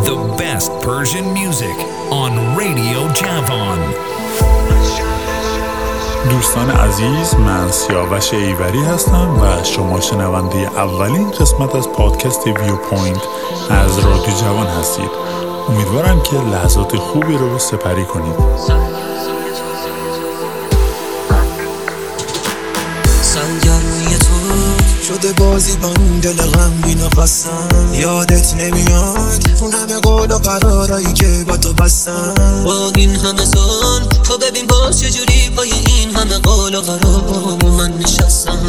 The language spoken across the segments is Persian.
The best Persian music on Radio Javan. دوستان عزیز، من سیاوش ایوری هستم و شما شنونده اولین قسمت از پادکست ویو پوینت از رادیو جوان هستید. امیدوارم که لحظات خوبی رو سپری کنید. سنگروی تو شده بازی من، دل غمگین و خستم. یادت نمیاد اون همه قول و قرارایی که با تو بستم. با این همه سال تو ببین باز چجوری پای این همه قول و قرار من نشستم.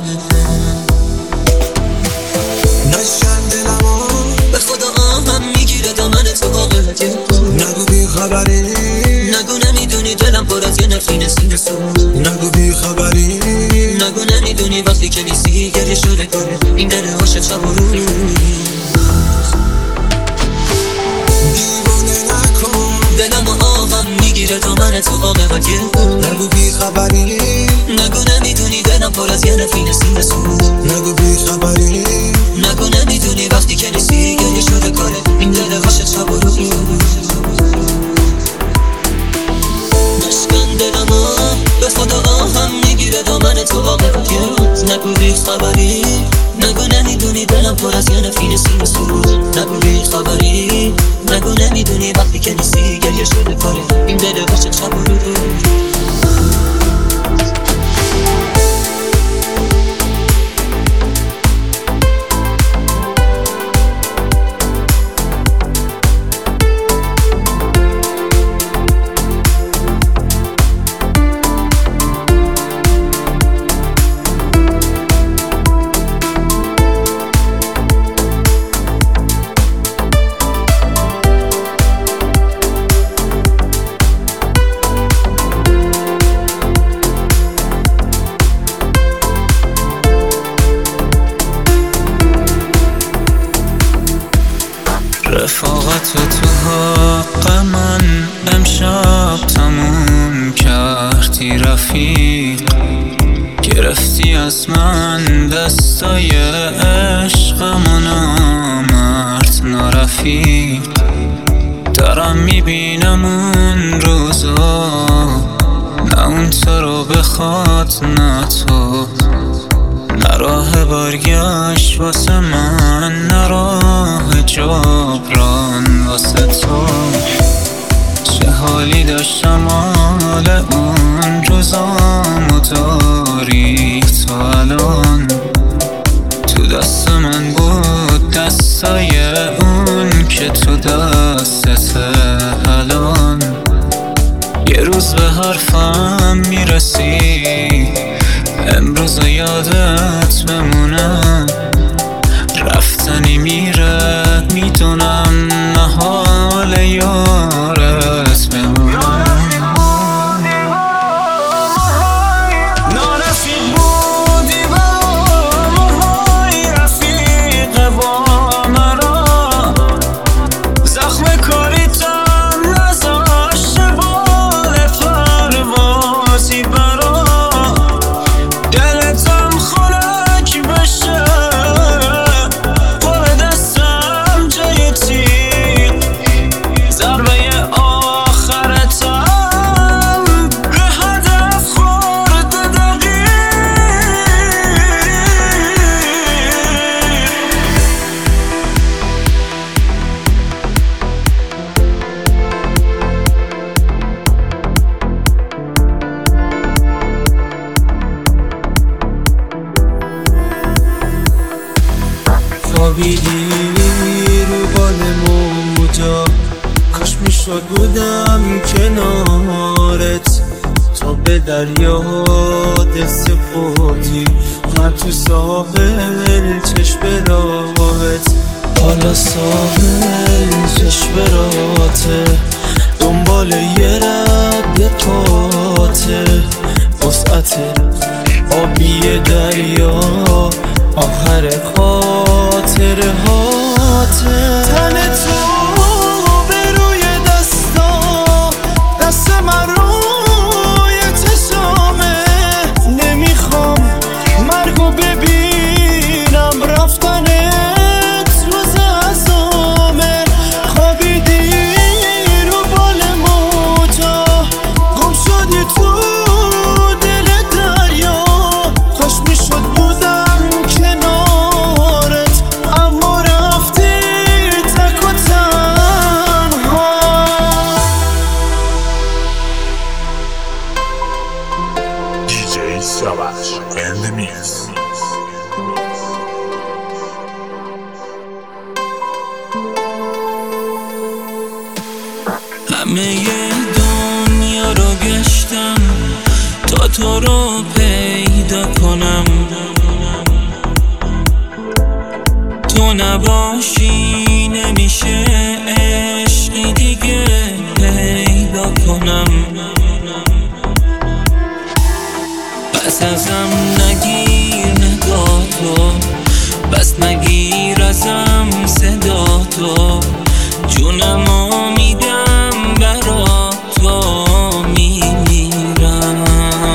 نشم دلمو به خدا آهم میگیره دامن تو واقعیت. نگو بی خبری، نگو نمیدونی دلم پر از یه نفرین سینه سو. نگو بی خبری، نگو نمیدونی وقتی که نیستی گریه شده کنه این دل عاشق شب و روز. دیوانه نکن دلم و آهم میگیره دامن تو واقعیت. نگو بی خبری، نگو نمیدونی دلم پر از یه نفرین سینه سو. نگو بی خبری، نگو نمیدونی وقتی که نیستی گریه شده کنه این دل عاشق شب و روز. نشکن دلمو به خدا آهم میگیره دامن تو واقعیت. نگو بی خبری، نگو نمیدونی دلم پر از یه نفرین سینه سو. نگو بی خبری، نگو نمیدونی وقتی که نیستی گریه شده کنه این دل عاشق شب و روز. رفاقت تو حق من امشب تموم کردی رفیق. گرفتی از من دستای عشقمو نامرد نارفیق. دارم میبینم اون روزا، نه اون تو رو بخواد نه تو، نه راه برگشت واسه من، نه راه جبران واسه تو. چه حالی داشتم حال اون روزامو داری تو الان. تو دست من بود دستای اون که تو دستت الان. یه روز به حرفم میرسی، امروز یادت بمونم. رفتنی میره میدونم، نه حال یارت بمونم. نارفیق بودی با موهای رفیق با مرا. زخم کاریتم نذاشته بال پروازی برا. دلتم خنک بشه پر دستم جای تیغ. ضربه آخرتم به هدف خورده دقیق. خوابیدی رو بال موجا، کاش میشد بودم کنارت. تا به دریا دل سپردی، من تو ساحل چشم راهت. حالا ساحل چشم راهته، دنبال یه رد یه پاته. وسعت آبی دریا آخر خاطره هاته. تن تو به روی دستا، دست من روی چشامه. نمیخوام مرگو ببینم، رفتنت روز عزامه. خواب همه دنیا رو گشتم تا تو رو پیدا کنم، تو نباشی نمیشه عشقی دیگه پیدا کنم. پس ازم نگیر نگاه تو، بس نگیر ازم صدا تو، جونمو میدم برا تو میمیرم.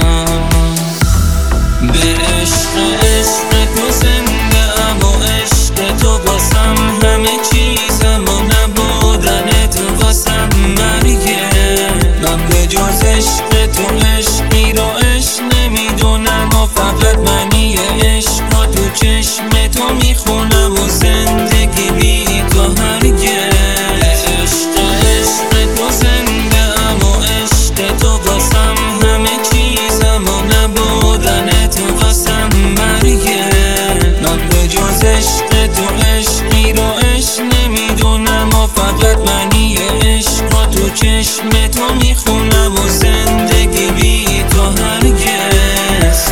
به عشق تو زنده ام و عشق تو باسم همه چیزم و نبودنت واسم مرگه. من به جز عشق تو عشقی رو عشق نمیدونم و فقط منی عشق تو چشم تو میخونم و زندگی بی تو هرگه. عشق تو زنده ام و عشق تو باسم همه چیزم و نبودنت واسم مرگه. من به جز عشق تو عشقی رو عشق نمیدونم و فقط منی عشق تو چشم تو میخونم و زندگی بی تو هرگز.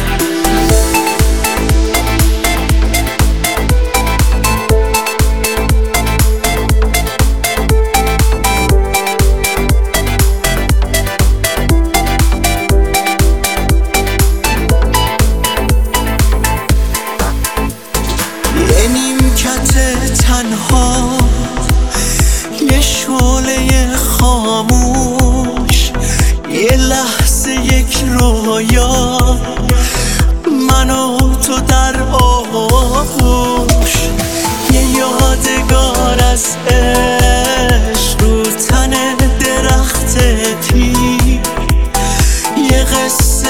یه نیمکت تنها، یه شعله خاموش، یه لحظه یک رویا، من و تو در آغوش، یه یادگار از عشق رو تن درخت پیر، یه قصه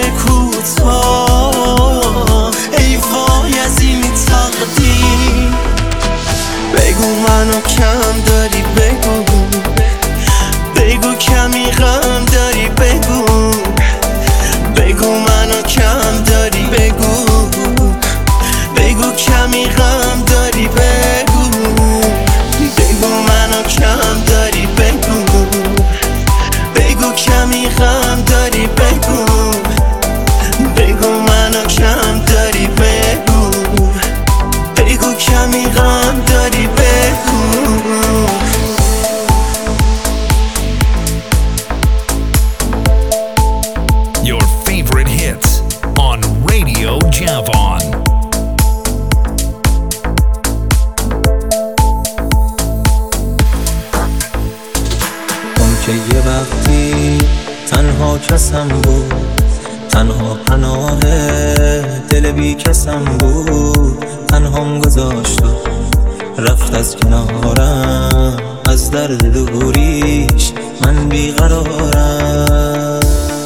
کوتاه، ای وای از این تقدیر. بگو منو کم داری، بگو بگو کمی غم داری، بگو بگو منو کم داری، بگو بگو کمی غم داری، بگو بگو منو کم داری، بگو بگو کمی غم داری، بگو بگو منو کم داری، بگو بگو کمی غم داری، بگو. Your favorite hits on Radio Javon. اون که یه وقتی تنها کسم بود، تنها پناه دل بی کسم بود، تنهام گذاشت و رفت از کنارم، از درد دوریش من بیقرارم.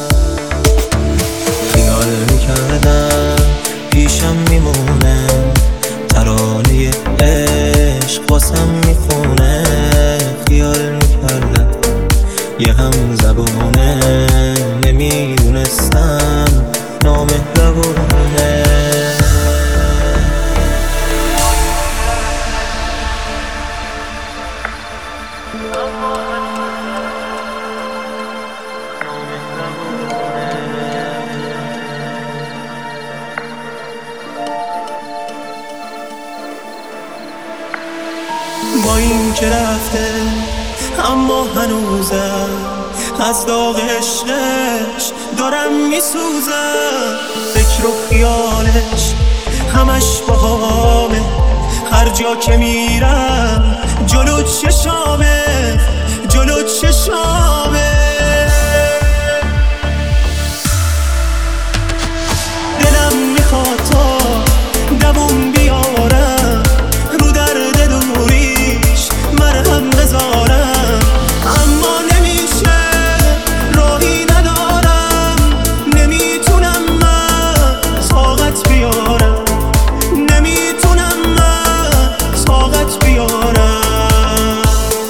خیال میکردم پیشم میمونه، ترانه عشق واسم میخونه. خیال میکردم یه هم زبونه، نمیدونستم نامهربونه. با این که رفته اما هنوزم از داغ عشقش دارم میسوزم. فکر و خیالش همش باهامه، هر جا که میرم جلو چشامه، جلو چشامه. دلم میخواد تا دووم بیارم، رو درد دوریش مرهم بذارم، اما نمیشه، راهی ندارم، نمیتونم من طاقت بیارم، نمیتونم من طاقت بیارم.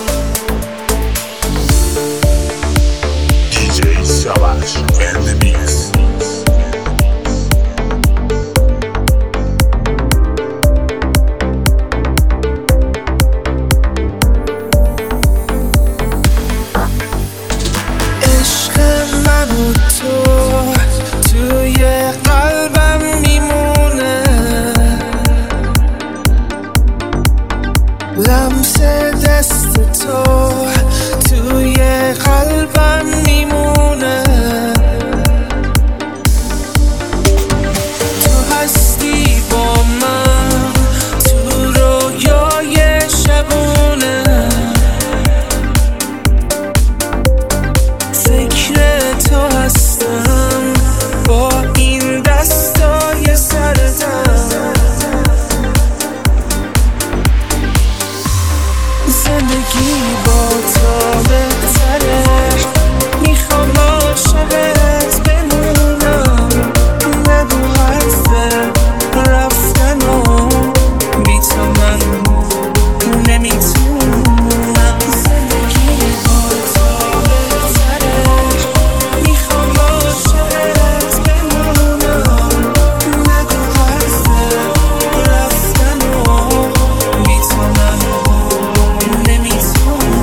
زندگی با تو بهتره، میخوام عاشقت بمونم، نگو حرف رفتنو، بی تو من نمیتونم. زندگی با تو بهتره، میخوام عاشقت بمونم، نگو حرف رفتنو، بی تو من نمیتونم.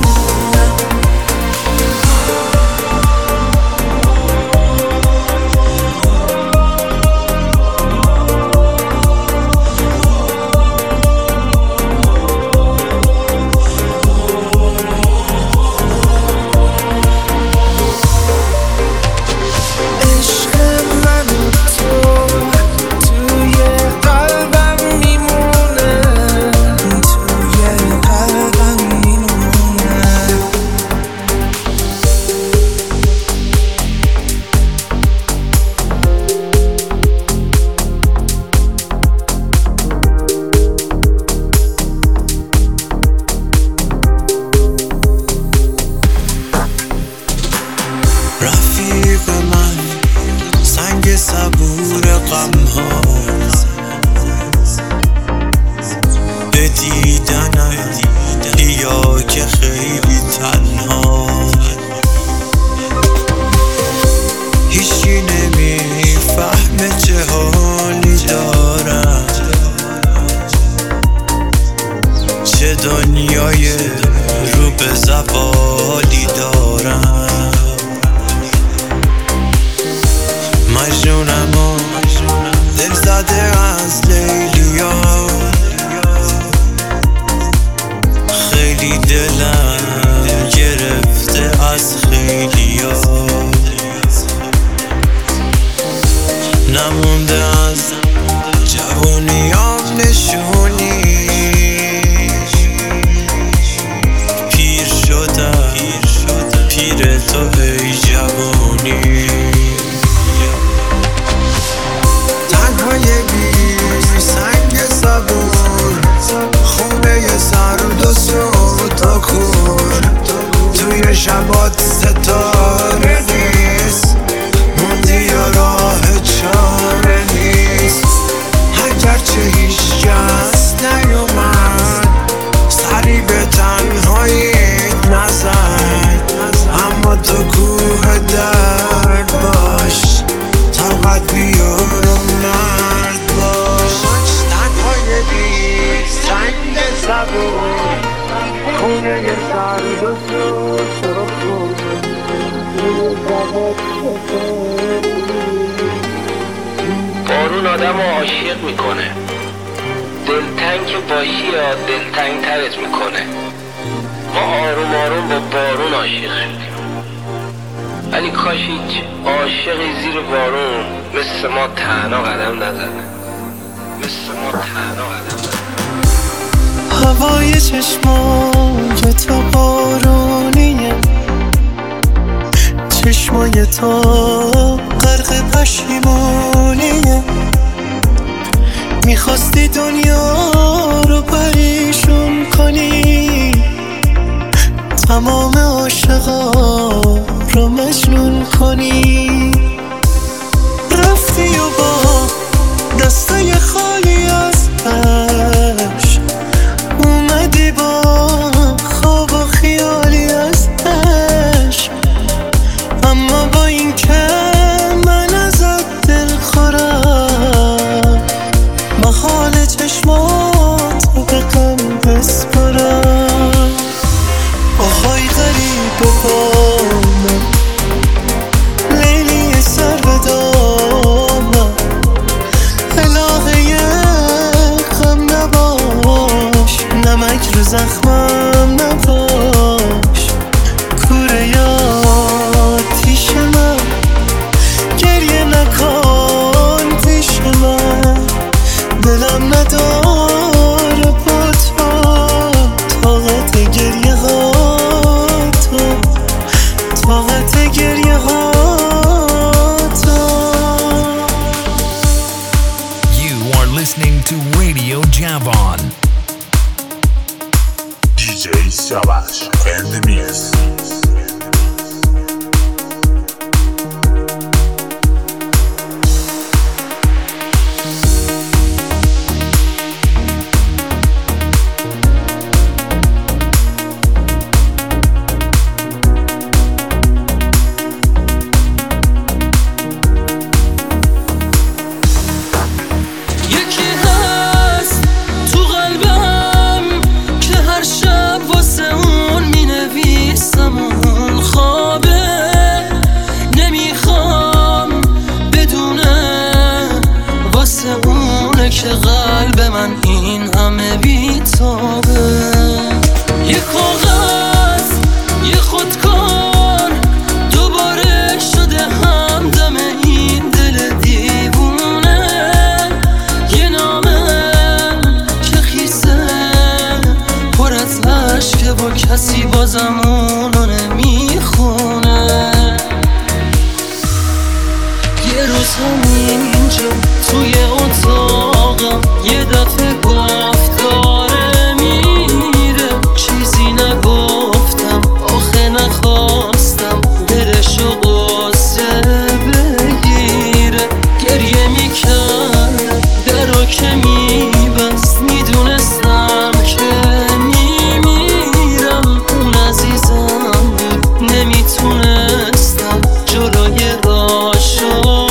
عشق من و تو توی قلبم میمونه، توی قلبم میمونه. رفیق من سنگ صبور غم‌ها، به دیدنت بیا که خیلی تنها، هیچی نمیفهمه چه حالی دارم، چه دنیای رو به زوالی دارم. مجنونم و دل زده از لیلیا، خیلی دلم گرفته از خیلیا، نمونده از جوونیام نشونی، پیر شدم پیر تو ای جوونی. تنهای بی سنگ صبور، خونه سرد و سود و کور، توی شبات ستاره نیست، موندی یا راه چاره نیست. اگرچه هیچ کس نیومد سری به تنهاییت نزد، اما تو کوه درد باش، طاقت بیار و مرد باش. تنهای بی سنگ صبور، خونه سرد و سوز و خون، بارون آدم عاشق میکنه، دلتنگ که باشی یا دلتنگ ترت میکنه. ما آروم آروم با بارون عاشق شدیم، ولی کاش هیچ عاشقی زیر بارون مثل ما تنها قدم نزنه، مثل ما تنها قدم نزنه. هوای چشمای تو بارونیه، چشمای تو غرق پشیمونیه، میخواستی دنیا رو پریشون کنی، تمام عاشقا رو مجنون کنی. رفتی و با دستای خالی از عشق اومدی، با خواب و خیالی از عشق، اما با این که من ازت دل خورم، محال چشماتو به غم بسپرم. آهای غریب با من لیلی Savage and the Mix. که قلب من این همه بی‌تابه، یه کاغذ یه خودکار دوباره شده همدم این دل دیوونه، یه نامه که خیسه پر از اشکه با کسی بازم اونو نمیخونه. یه روز همینجا توی اتاقم یه دفعه گفت داره میره، چیزی نگفتم آخه نخواستم دلشو قصه بگیره. گریه میکرد درو که میبست، میدونستم که میمیرم. اون عزیزم بود نمیتونستم جلوی راشو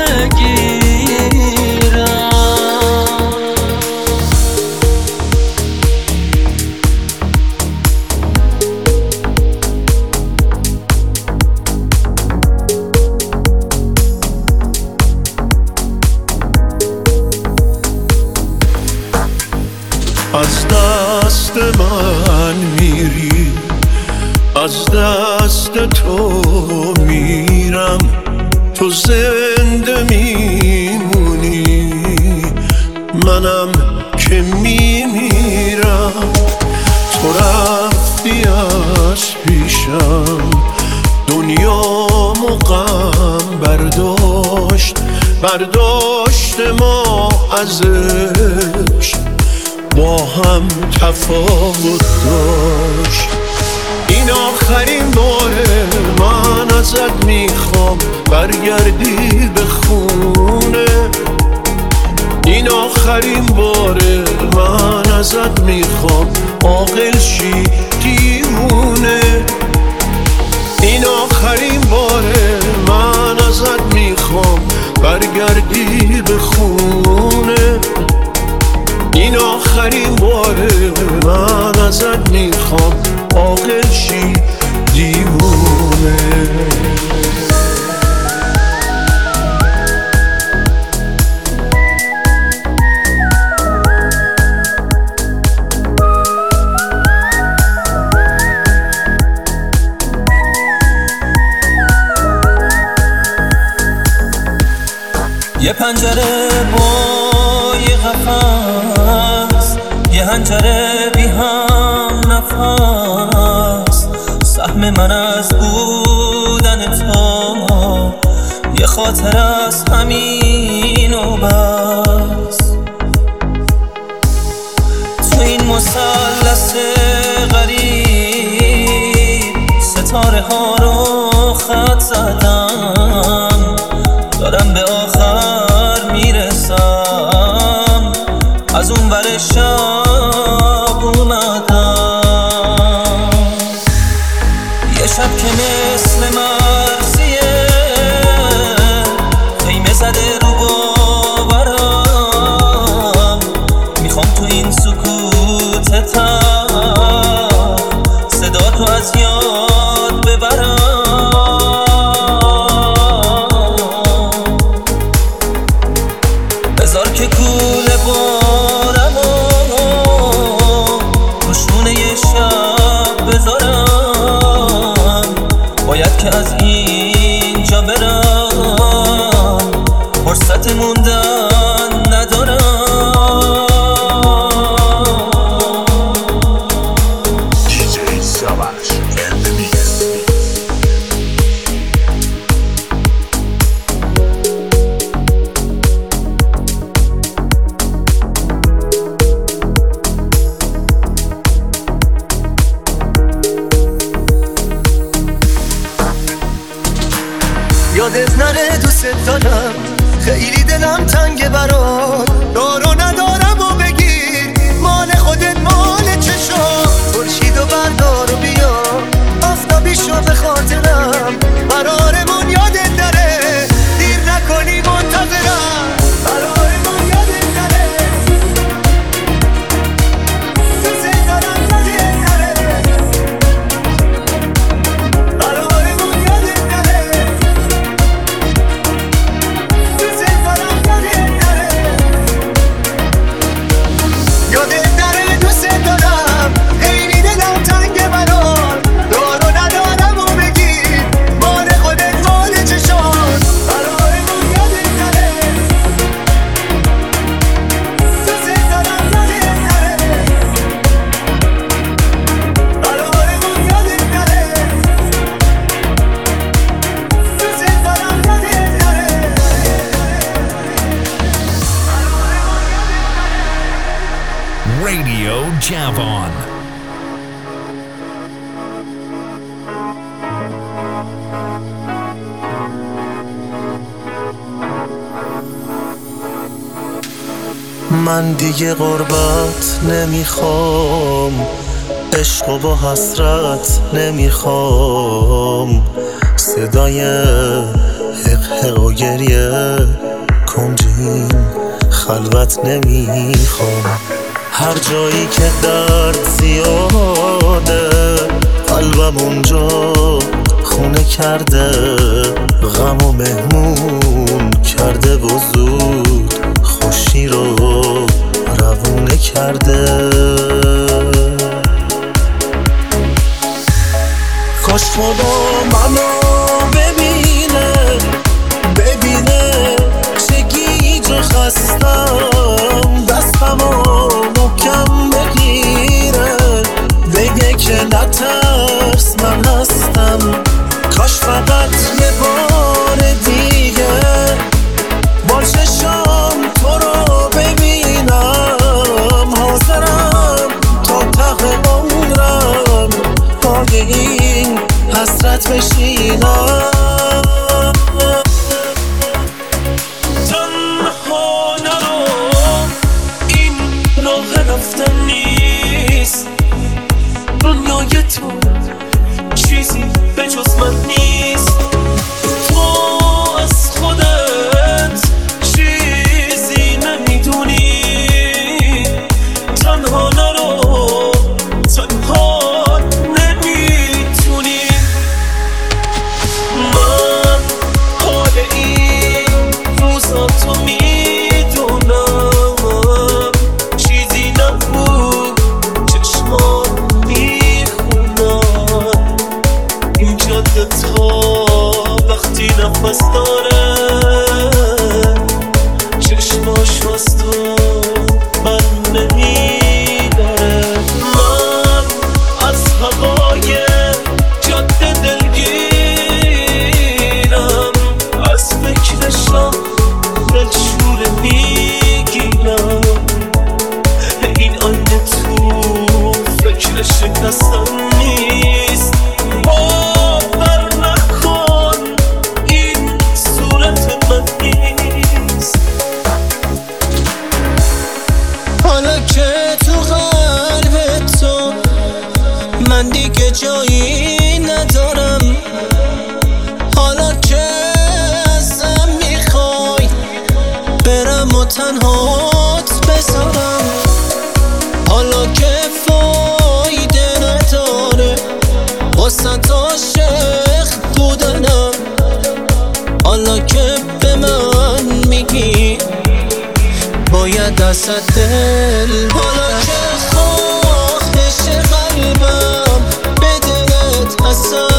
از دست من میری، از دست تو میرم، تو زنده میمونی منم که میمیرم. تو رفتی از پیشم دنیامو غم برداشت ما ازش با هم تفاوت داشت. این آخرین باره من ازت میخوام برگردی به خونه، این آخرین باره من ازت میخوام عاقل شی دیوونه. این آخرین باره من ازت میخوام برگردی به خونه، این آخرین باره من ازت میخوام عاقل شی دیوونه. یه پنجره با یه قفس، یه حنجره بی هم نفس، سهم من از بودن تو یه خاطر از همین و بس. تو این مثلث غریب ستاره ها رو خط زدم، دارم به آخر میرسم، از اون ور شب اومدم. یه شب که مثل مرزیه خیمه زده رو باورم، میخوام تو این سکوت تر صدا تو از یاد ببرم. بذار که کوله بارمو روشونه یه شب بذارم، باید که از اینجا برم، فرصت موندن ندارم. DJ Savage and the Mix. یادت نره دوست دارم خیلی دلم تنگه برات دارو ندارم و بگیر مال خودت مال چشم خورشیدو بردار و بیا آفتابی شو به خاطرم قرارمون یادت نره دیر نکنی منتظرم قرارمون یادت نره دوست دارم یادت نره قرارمون یادت نره دوست دارم یادت نره یادت نره دوست دارم خیلی دلم تنگه برات دارو ندارم و بگیر مال خودت مال چشات قرارمون یادت نره دوست دارم یادت نره قرارمون یادت نره دوست دارم یادت نره Radio Javon. من دیگه غربت نمیخوام عشق و با حسرت نمیخوام صدای حق و گریه کنجین خلوت نمیخوام هر جایی که درد زیاده قلبم اونجا خونه کرده غم و مهمون کرده و زود خوشی رو روونه کرده کاش خدا منو ببینه چه گیج و خستم دستمو محکم بگیره بگه که نترس من هستم کاش فقط یه بار دیگه با چشام تو رو ببینم حاضرم تا ته عمرم پای این حسرت بشینم تنها نرو این راه رفتن نیست دنیای تو چیزی به جز من نیست تو از خودت چیزی نمیدونی تنها نرو تنها نمیتونی من حال این روزا تو میدونم چیزی نبود چشمان میخونم این جاده تا وقتی نفس داره چشماش از تو من نمیداره من از هوای جاده دلگیرم از فکرشم دلشوره میگیرم این آینه تو فکر شکستن نیست باور نکن این صورت من نیست حالا که تو قلب تو من دیگه جایی ندارم حالا که ازم میخوای برم و تنهات بذارم حالا که فایده نداره واسه عاشق بودنم حالا که به من میگی باید ازت دل حالا که خواهش قلبم به دلت اصلا